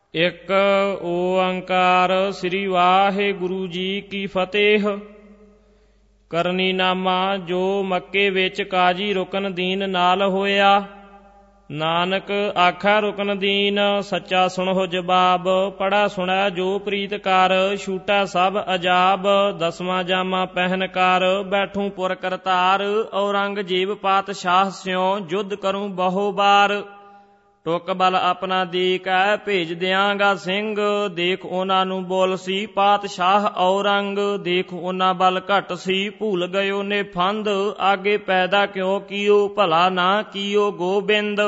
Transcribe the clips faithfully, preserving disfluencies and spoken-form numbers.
ਇੱਕ ਓੰਕਾਰ ਸ੍ਰੀ ਵਾਹਿਗੁਰੂ ਜੀ ਕੀ ਫਤਿਹ। ਕਰਨੀ ਨਾਮਾ ਜੋ ਮੱਕੇ ਵਿੱਚ ਕਾਜੀ ਰੁਕਨਦੀਨ ਨਾਲ ਹੋਇਆ। ਨਾਨਕ ਆਖਾ ਰੁਕਨਦੀਨ ਸੱਚਾ ਸੁਣੋ ਜਵਾਬ। ਪੜਾ ਸੁਣੈ ਜੋ ਪ੍ਰੀਤ ਕਰ ਛੂਟਾ ਸਭ ਅਜਾਬ। ਦਸਵਾਂ ਜਾਮਾ ਪਹਿਨ ਕਰ ਬੈਠੂ ਪੁਰ ਕਰਤਾਰ। ਔਰੰਗਜ਼ੇਬ ਪਾਤਸ਼ਾਹ ਸਿਉ ਯੁੱਧ ਕਰੂੰ ਬਹੁ ਬਾਰ। ਟੁੱਕ ਬਲ ਆਪਣਾ ਦੇ ਕੈ ਭੇਜ ਦਿਆਂਗਾ ਸਿੰਘ। ਦੇਖ ਉਹਨਾਂ ਨੂੰ ਬੋਲ ਸੀ ਪਾਤਸ਼ਾਹ ਔਰੰਗ। ਦੇਖ ਉਹਨਾਂ ਬਲ ਘੱਟ ਸੀ ਭੁੱਲ ਗਇਓ ਨੇ ਫੰਦ। ਆਗੇ ਪੈਦਾ ਕਿਉਂ ਕੀਓ ਭਲਾ ਨਾ ਕੀਓ ਗੋਬਿੰਦ।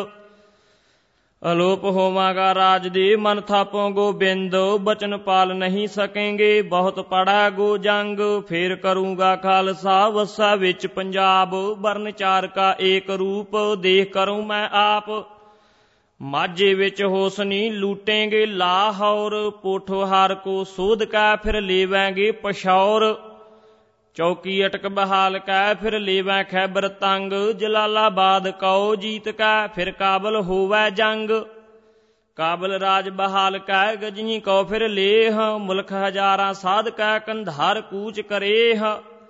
ਅਲੋਪ ਹੋਵਾਂਗਾ ਰਾਜ ਦੇ ਮਨ ਥਾਪੋ ਗੋਬਿੰਦ। ਬਚਨ ਪਾਲ ਨਹੀਂ ਸਕੇਂਗੇ ਬਹੁਤ ਪੜਾ ਗੋ ਜੰਗ। ਫੇਰ ਕਰੂੰਗਾ ਖਾਲਸਾ ਵਸਾ ਵਿੱਚ ਪੰਜਾਬ। ਵਰਨ ਚਾਰ ਕਾ ਏਕ ਰੂਪ ਦੇਖ ਕਰੂੰ ਮੈਂ ਆਪ। ਮਾਝੇ ਵਿੱਚ ਹੋਸਨੀ ਲੂਟੇਂਗੇ ਲਾਹੌਰ। ਪੋਠੋਹਾਰ ਕੋ ਸੋਧ ਕੈ ਫਿਰ ਲੇਵੈਂਗੇ ਪਸ਼ੌਰ। ਚੌਕੀ ਅਟਕ ਬਹਾਲ ਕੈ ਫਿਰ ਲੇਵੈਂ ਖੈਬਰ ਤੰਗ। ਜਲਾਲਾਬਾਦ ਕਉ ਜੀਤ ਕੈ ਫਿਰ ਕਾਬਲ ਹੋਵੈ ਜੰਗ। ਕਾਬਲ ਰਾਜ ਬਹਾਲ ਕੈ ਗਜਨੀ ਕਉ ਫਿਰ ਲੇਹ। ਮੁਲਕ ਹਜ਼ਾਰਾਂ ਸਾਧ ਕੈ ਕੰਧਾਰ ਕੂਚ ਕਰੇਹ।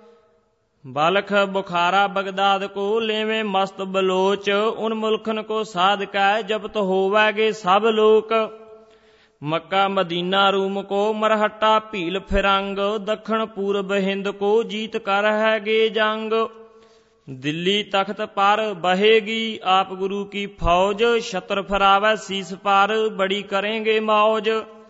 ਬਲਖ ਬੁਖਾਰਾ ਬਗਦਾਦ ਕੋ ਲੇਵੇਂ ਮਸਤ ਬਲੋਚ। ਉਨ ਮੁਲਖਨ ਕੋ ਸਾਧ ਕੈ ਜਬਤ ਹੋਵੈਗੇ ਸਭ ਲੋਕ। ਮੱਕਾ ਮਦੀਨਾ ਰੂਮ ਕੋ ਮਰਹੱਟਾ ਭੀਲ ਫਿਰੰਗ। ਦੱਖਣ ਪੂਰਬ ਹਿੰਦ ਕੋ ਜੀਤ ਕਰ ਹੈਗੇ ਜੰਗ। ਦਿੱਲੀ ਤਖਤ ਪਰ ਬਹੇਗੀ ਆਪ ਗੁਰੂ ਕੀ ਫੌਜ। ਛਤਰ ਫਰਾਵੈ ਸੀਸ ਪਰ ਬੜੀ ਕਰੇਂਗੇ ਮੌਜ।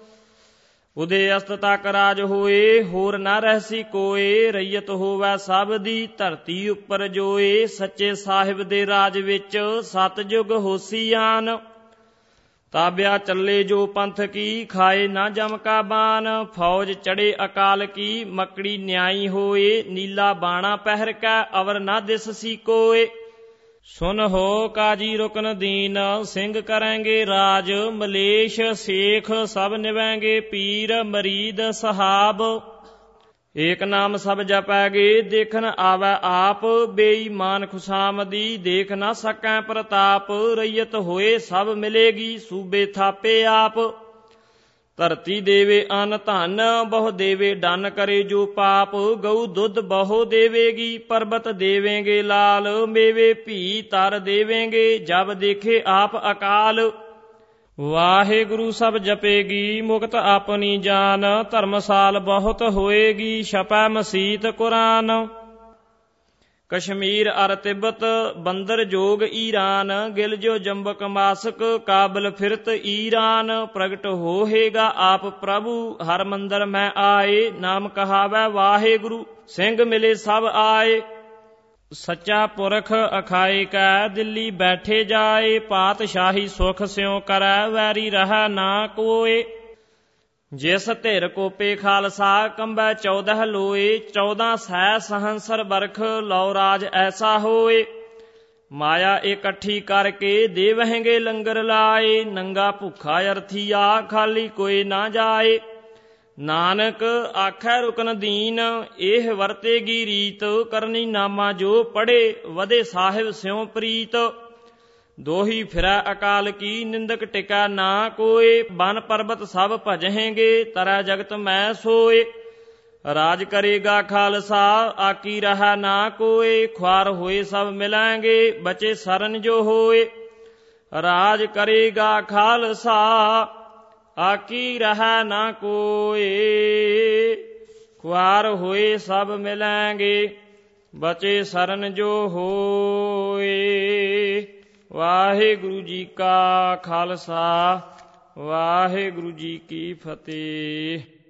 ਉਦੇ ਅਸਤ ਤੱਕ ਰਾਜ ਹੋਏ ਹੋਰ ਨਾ ਰਹਿਸੀ ਕੋਏ। ਰਈਅਤ ਹੋਵੈ ਸਭ ਦੀ ਧਰਤੀ ਉੱਪਰ ਜੋਏ। ਸੱਚੇ ਸਾਹਿਬ ਦੇ ਰਾਜ ਵਿੱਚ ਸਤਜੁਗ ਹੋਸੀ ਆਨ। ਤਾਬਿਆ ਚੱਲੇ ਜੋ ਪੰਥ ਕੀ ਖਾਏ ਨਾ ਜਮ ਕਾ ਬਾਨ। ਫੌਜ ਚੜੇ ਅਕਾਲ ਕੀ ਮੱਕੜੀ ਨਿਆਈ ਹੋਏ। ਨੀਲਾ ਬਾਣਾ ਪਹਿਰ ਕੈ ਅਵਰ ਨਾ ਦਿਸ ਸੀ ਕੋਏ। ਸੁਨ ਹੋ ਕਾਜੀ ਰੁਕਨਦੀਨ ਸਿੰਘ ਕਰੈਂਗੇ ਰਾਜ। ਮਲੇਸ਼ ਸੇਖ ਸਭ ਨਿਵੈਂਗੇ ਪੀਰ ਮਰੀਦ ਸਹਾਬ। ਏਕ ਨਾਮ ਸਭ ਜਪੈਗੇ ਦੇਖਨ ਆਵੈ ਆਪ। ਬੇਈਮਾਨ ਖੁਸ਼ਾਮਦੀ ਦੇਖ ਨਾ ਸਕੈ ਪ੍ਰਤਾਪ। ਰਈਅਤ ਹੋਏ ਸਭ ਮਿਲੇਗੀ ਸੂਬੇ ਥਾਪੇ ਆਪ। ਧਰਤੀ ਦੇਵੇ ਅਨ ਧਨ ਬਹੁ ਦੇਵੇ ਡਨ ਕਰੇ ਜੋ ਪਾਪ। ਗਊ ਦੁੱਧ ਬਹੁ ਦੇਵੇਗੀ ਪਰਬਤ ਦੇਵੇਂਗੇ ਲਾਲ। ਮੇਵੇ ਭੀ ਤਰ ਦੇਵੇਂਗੇ ਜਬ ਦੇਖੇ ਆਪ ਅਕਾਲ। ਵਾਹਿਗੁਰੂ ਸਭ ਜਪੇਗੀ ਮੁਕਤ ਆਪਣੀ ਜਾਨ। ਧਰਮਸਾਲ ਬਹੁਤ ਹੋਏਗੀ ਛਪੈ ਮਸੀਤ ਕੁਰਾਨ। ਕਸ਼ਮੀਰ ਅਰ ਤਿੱਬਤ ਬੰਦਰ ਜੋਗ ਈਰਾਨ। ਗਿਲ ਜੋ ਜੰਬਕ ਮਾਸਕ ਕਾਬਲ ਫਿਰਤ ਈਰਾਨ। ਪ੍ਰਗਟ ਹੋਏਗਾ ਆਪ ਪ੍ਰਭੂ ਹਰ ਮੰਦਰ ਮੈਂ ਆਏ। ਨਾਮ ਕਹਾਵੈ ਵਾਹਿਗੁਰੂ ਸਿੰਘ ਮਿਲੇ ਸਭ ਆਏ। ਸੱਚਾ ਪੁਰਖ ਅਖਾਏ ਕੈ ਦਿੱਲੀ ਬੈਠੇ ਜਾਏ। ਪਾਤਸ਼ਾਹੀ ਸੁਖ ਸਿਉ ਕਰੈ ਵੈਰੀ ਰਹੈ ਨਾ ਕੋਏ। ਜਿਸ ਧਿਰ ਕੋਪੇ ਖਾਲਸਾ ਕੰਬੈ ਚੌਦਹ ਲੋਏ। ਚੌਦਾਂ ਸੈ ਸਹੰਸਰ ਬਰਖ ਲਉ ਰਾਜ ਐਸਾ ਹੋਏ। ਮਾਇਆ ਇਕੱਠੀ ਕਰਕੇ ਦੇਵਹਿੰਗੇ ਲੰਗਰ ਲਾਏ। ਨੰਗਾ ਭੁੱਖਾ ਅਰਥੀਆ ਖਾਲੀ ਕੋਈ ਨਾ ਜਾਏ। ਨਾਨਕ ਆਖੈ ਰੁਕਨਦੀਨ ਇਹ ਵਰਤੇਗੀ ਰੀਤ। ਕਰਨੀ ਨਾਮਾ ਜੋ ਪੜੇ ਵਧੇ ਸਾਹਿਬ ਸਿਉ ਪ੍ਰੀਤ। ਦੋਹੀ ਫਿਰੈ ਅਕਾਲ ਕੀ ਨਿੰਦਕ ਟਿਕੈ ਨਾ ਕੋਏ। ਬਨ ਪਰਬਤ ਸਭ ਭਜਹੇਂਗੇ ਤਰੈ ਜਗਤ ਮੈਂ ਸੋਏ। ਰਾਜ ਕਰੇਗਾ ਖਾਲਸਾ ਆਕੀ ਰਹੈ ਨਾ ਕੋਏ। ਖੁਆਰ ਹੋਏ ਸਭ ਮਿਲੈਂਗੇ ਬਚੇ ਸਰਨ ਜੋ ਹੋਏ। ਰਾਜ ਕਰੇਗਾ ਖਾਲਸਾ ਆਕੀ ਰਹੈ ਨਾ ਕੋਏ। ਖੁਆਰ ਹੋਏ ਸਭ ਮਿਲੈਂਗੇ ਬਚੇ ਸਰਨ ਜੋ ਹੋਏ। ਵਾਹਿਗੁਰੂ ਜੀ ਕਾ ਖਾਲਸਾ ਵਾਹਿਗੁਰੂ ਜੀ ਕੀ ਫਤਿਹ।